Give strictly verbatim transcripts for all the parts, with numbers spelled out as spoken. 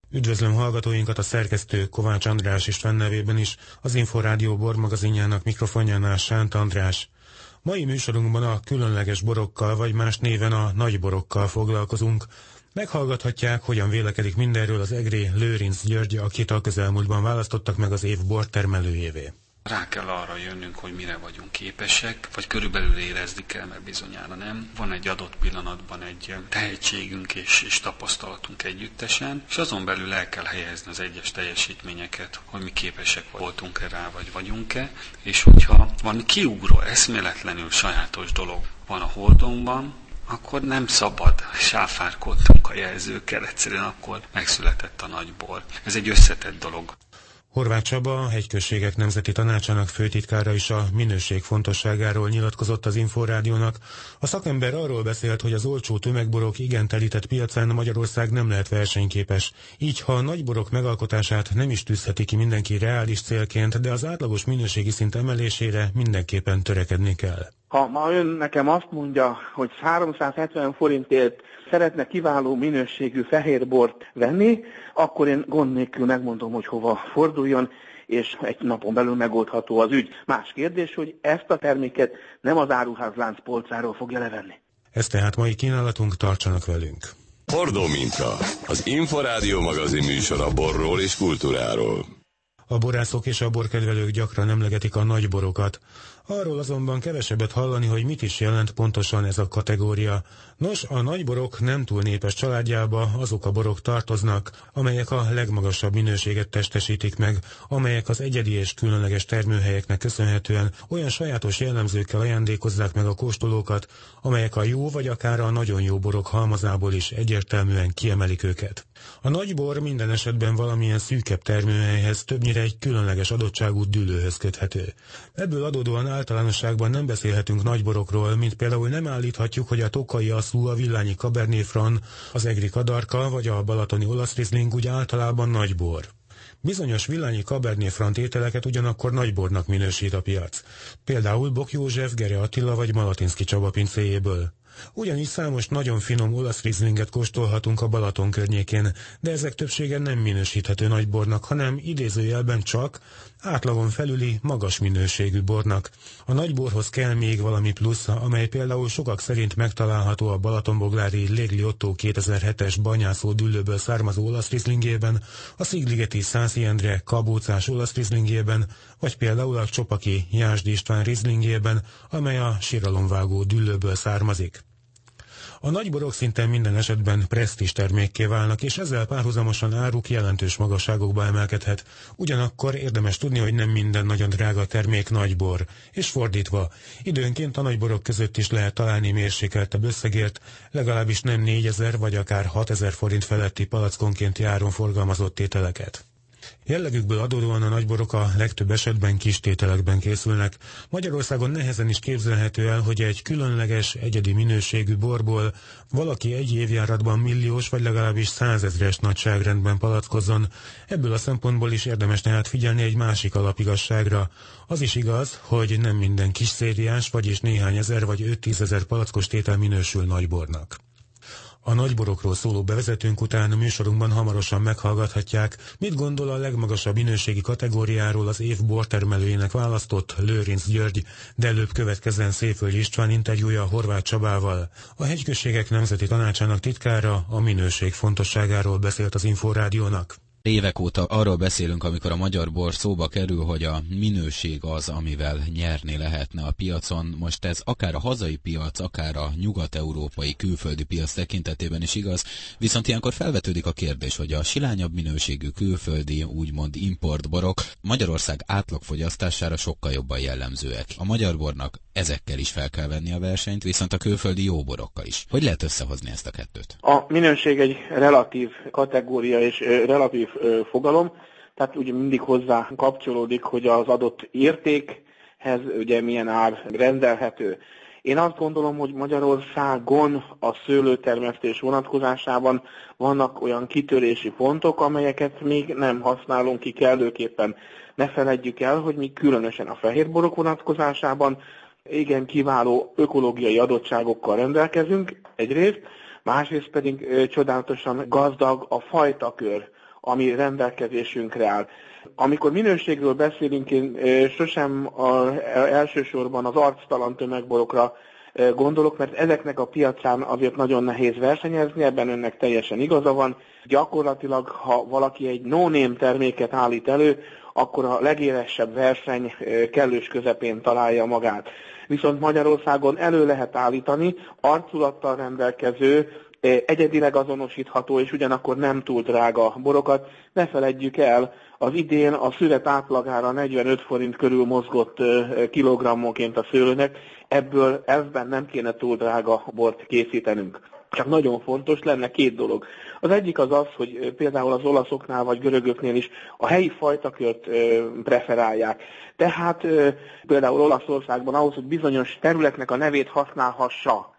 Üdvözlöm hallgatóinkat, a szerkesztő Kovács András István nevében is, az Inforádió bormagazinjának mikrofonjánál Sánt András. Mai műsorunkban a különleges borokkal, vagy más néven a nagyborokkal foglalkozunk. Meghallgathatják, hogyan vélekedik mindenről az egri Lőrinc György, akit a közelmúltban választottak meg az év bortermelőjévé. Rá kell arra jönnünk, hogy mire vagyunk képesek, vagy körülbelül érezni kell, mert bizonyára nem. Van egy adott pillanatban egy tehetségünk és, és tapasztalatunk együttesen, és azon belül el kell helyezni az egyes teljesítményeket, hogy mi képesek voltunk-e rá, vagy vagyunk-e, és hogyha van kiugró, eszméletlenül sajátos dolog van a holdunkban, akkor nem szabad, sáfárkodtunk a jelzőkkel, egyszerűen akkor megszületett a nagy bor. Ez egy összetett dolog. Horváth Csaba, a Hegyközségek Nemzeti Tanácsának főtitkára is a minőség fontosságáról nyilatkozott az Inforádiónak. A szakember arról beszélt, hogy az olcsó tömegborok igen telített piacán Magyarország nem lehet versenyképes. Így, ha a nagyborok megalkotását nem is tűzheti ki mindenki reális célként, de az átlagos minőségi szint emelésére mindenképpen törekedni kell. Ha ma ön nekem azt mondja, hogy háromszázhetven forintért szeretne kiváló minőségű fehérbort venni, akkor én gond nélkül megmondom, hogy hova forduljon, és egy napon belül megoldható az ügy. Más kérdés, hogy ezt a terméket nem az áruházlánc polcáról fogja levenni. Ez tehát mai kínálatunk, tartsanak velünk. Hordó minta, az Inforádió magazin műsor a borról és kultúráról. A borászok és a borkedvelők gyakran emlegetik a nagyborokat. Arról azonban kevesebbet hallani, hogy mit is jelent pontosan ez a kategória. Nos, a nagyborok nem túl népes családjába azok a borok tartoznak, amelyek a legmagasabb minőséget testesítik meg, amelyek az egyedi és különleges termőhelyeknek köszönhetően olyan sajátos jellemzőkkel ajándékozzák meg a kóstolókat, amelyek a jó vagy akár a nagyon jó borok halmazából is egyértelműen kiemelik őket. A nagybor minden esetben valamilyen szűkebb termőhelyhez, többnyire egy különleges adottságú dűlőhöz köthető. Ebből adódóan általánosságban nem beszélhetünk nagyborokról, mint például nem állíthatjuk, hogy a tokai aszlú, a villányi Cabernet Franc, az egri kadarka vagy a balatoni olasz rizling úgy általában nagybor. Bizonyos villányi Cabernet Franc ételeket ugyanakkor nagybornak minősít a piac. Például Bok József, Gere Attila vagy Malatinszky Csaba pincéjéből. Ugyanígy számos nagyon finom olasz rizlinget kóstolhatunk a Balaton környékén, de ezek többsége nem minősíthető nagybornak, hanem idézőjelben csak átlagon felüli, magas minőségű bornak. A nagyborhoz kell még valami plusz, amely például sokak szerint megtalálható a balatonboglári Légli Otto kétezer-hetes banyászó dűlőből származó olasz rizlingében, a Szigligeti Szászi Endre kabócás olasz rizlingében, vagy például a Csopaki Jászd István rizlingében, amely a síralomvágó dűlőből származik. A nagyborok szinte minden esetben presztízs termékké válnak, és ezzel párhuzamosan áruk jelentős magasságokba emelkedhet. Ugyanakkor érdemes tudni, hogy nem minden nagyon drága termék nagybor, és fordítva. Időnként a nagyborok között is lehet találni mérsékeltebb összegért, legalábbis nem négyezer vagy akár hatezer forint feletti palackonkénti áron forgalmazott ételeket. Jellegükből adódóan a nagyborok a legtöbb esetben kis tételekben készülnek. Magyarországon nehezen is képzelhető el, hogy egy különleges, egyedi minőségű borból valaki egy évjáratban milliós vagy legalábbis százezres nagyságrendben palackozzon. Ebből a szempontból is érdemes tehát figyelni egy másik alapigazságra. Az is igaz, hogy nem minden kis szériás, vagyis néhány ezer vagy öt-tízezer palackos tétel minősül nagybornak. A nagyborokról szóló bevezetőnk után a műsorunkban hamarosan meghallgathatják, mit gondol a legmagasabb minőségi kategóriáról az év bortermelőjének választott Lőrinc György, de előbb következzen Széföldi István interjúja Horváth Csabával. A Hegyközségek Nemzeti Tanácsának titkára a minőség fontosságáról beszélt az Inforádiónak. Évek óta arról beszélünk, amikor a magyar bor szóba kerül, hogy a minőség az, amivel nyerni lehetne a piacon. Most ez akár a hazai piac, akár a nyugat-európai külföldi piac tekintetében is igaz, viszont ilyenkor felvetődik a kérdés, hogy a silányabb minőségű külföldi, úgymond importborok Magyarország átlagfogyasztására sokkal jobban jellemzőek. A magyar bornak ezekkel is fel kell venni a versenyt, viszont a külföldi jó borokkal is. Hogy lehet összehozni ezt a kettőt? A minőség egy relatív kategória és relatív fogalom, tehát ugye mindig hozzá kapcsolódik, hogy az adott értékhez ugye milyen ár rendelhető. Én azt gondolom, hogy Magyarországon a szőlőtermesztés vonatkozásában vannak olyan kitörési pontok, amelyeket még nem használunk ki kellőképpen. Ne feledjük el, hogy mi különösen a fehérborok vonatkozásában igen kiváló ökológiai adottságokkal rendelkezünk egyrészt, másrészt pedig ö, csodálatosan gazdag a fajtakör, ami rendelkezésünkre áll. Amikor minőségről beszélünk, én sosem a, elsősorban az arctalan tömegborokra gondolok, mert ezeknek a piacán azért nagyon nehéz versenyezni, ebben önnek teljesen igaza van. Gyakorlatilag, ha valaki egy no-name terméket állít elő, akkor a legélesebb verseny kellős közepén találja magát. Viszont Magyarországon elő lehet állítani arculattal rendelkező, egyedileg azonosítható és ugyanakkor nem túl drága borokat. Ne feledjük el, az idén a szüret átlagára negyvenöt forint körül mozgott kilogrammonként a szőlőnek, ebből elvben nem kéne túl drága bort készítenünk. Csak nagyon fontos lenne két dolog. Az egyik az az, hogy például az olaszoknál vagy görögöknél is a helyi fajtakört preferálják. Tehát például Olaszországban ahhoz, hogy bizonyos területnek a nevét használhassa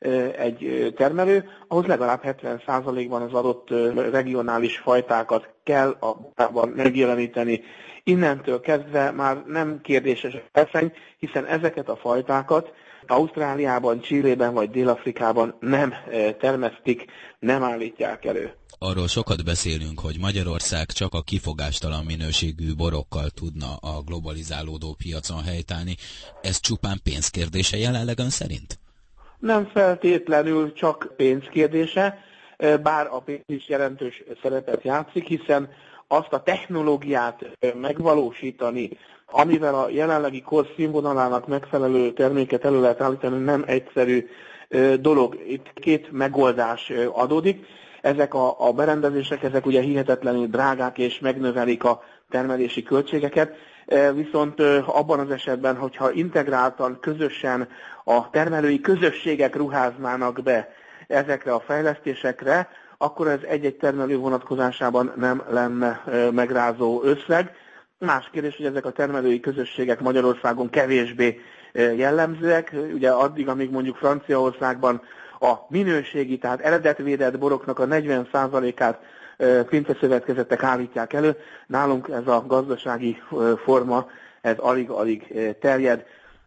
egy termelő, ahhoz legalább hetven százalékban az adott regionális fajtákat kell a borában megjeleníteni. Innentől kezdve már nem kérdéses a verseny, hiszen ezeket a fajtákat Ausztráliában, Chilében vagy Dél-Afrikában nem termesztik, nem állítják elő. Arról sokat beszélünk, hogy Magyarország csak a kifogástalan minőségű borokkal tudna a globalizálódó piacon helytállni. Ez csupán pénzkérdése jelenleg ön szerint? Nem feltétlenül csak pénzkérdése, bár a pénz is jelentős szerepet játszik, hiszen azt a technológiát megvalósítani, amivel a jelenlegi kor színvonalának megfelelő terméket elő lehet állítani, nem egyszerű dolog. Itt két megoldás adódik. Ezek a, a berendezések, ezek ugye hihetetlenül drágák és megnövelik a termelési költségeket, viszont abban az esetben, hogyha integráltan, közösen a termelői közösségek ruháznának be ezekre a fejlesztésekre, akkor ez egy-egy termelő vonatkozásában nem lenne megrázó összeg. Más kérdés, hogy ezek a termelői közösségek Magyarországon kevésbé jellemzőek. Ugye addig, amíg mondjuk Franciaországban a minőségi, tehát eredetvédett boroknak a negyven százalékát pinceszövetkezetek állítják elő, nálunk ez a gazdasági forma, ez alig-alig terjed.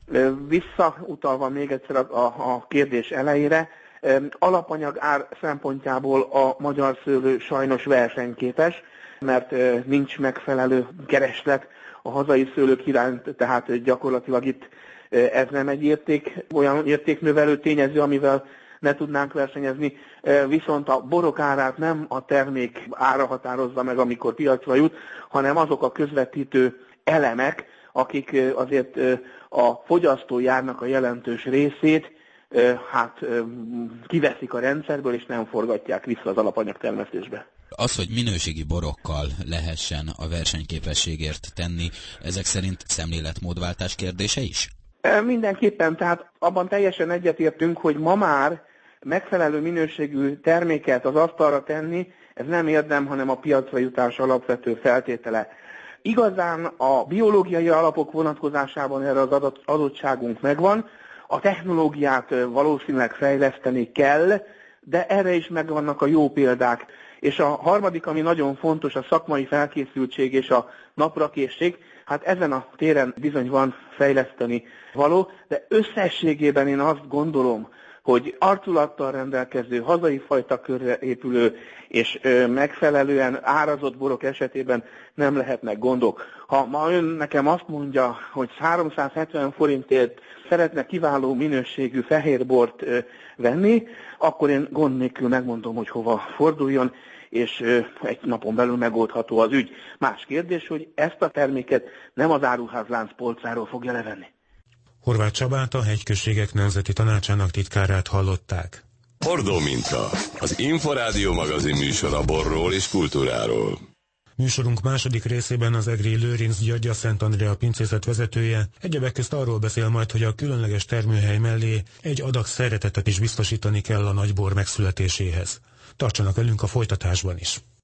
Visszautalva még egyszer a, a kérdés elejére, alapanyag ár szempontjából a magyar szőlő sajnos versenyképes, mert nincs megfelelő kereslet a hazai szőlők iránt, tehát gyakorlatilag itt ez nem egy érték, olyan értéknövelő tényező, amivel ne tudnánk versenyezni, viszont a borok árát nem a termék ára határozza meg, amikor piacra jut, hanem azok a közvetítő elemek, akik azért a fogyasztói árnak a jelentős részét hát kiveszik a rendszerből, és nem forgatják vissza az alapanyagtermesztésbe. Az, hogy minőségi borokkal lehessen a versenyképességért tenni, ezek szerint szemléletmódváltás kérdése is? Mindenképpen, tehát abban teljesen egyetértünk, hogy ma már megfelelő minőségű terméket az asztalra tenni, ez nem érdem, hanem a piacra jutás alapvető feltétele. Igazán a biológiai alapok vonatkozásában erre az adott, adottságunk megvan, a technológiát valószínűleg fejleszteni kell, de erre is megvannak a jó példák. És a harmadik, ami nagyon fontos, a szakmai felkészültség és a naprakészség, hát ezen a téren bizony van fejleszteni való, de összességében én azt gondolom, hogy arculattal rendelkező, hazai fajtakörre épülő és ö, megfelelően árazott borok esetében nem lehetnek gondok. Ha ma ön nekem azt mondja, hogy háromszázhetven forintért szeretne kiváló minőségű fehérbort ö, venni, akkor én gond nélkül megmondom, hogy hova forduljon, és ö, egy napon belül megoldható az ügy. Más kérdés, hogy ezt a terméket nem az áruházlánc polcáról fogja levenni. Horváth Csabát, a Hegyközségek Nemzeti Tanácsának titkárát hallották. Hordó minta, az Inforádió magazin műsora borról és kultúráról. Műsorunk második részében az egri Lőrinc György, a Szent Andrea pincészet vezetője egyebek közt arról beszél majd, hogy a különleges termőhely mellé egy adag szeretetet is biztosítani kell a nagybor megszületéséhez. Tartsanak velünk a folytatásban is!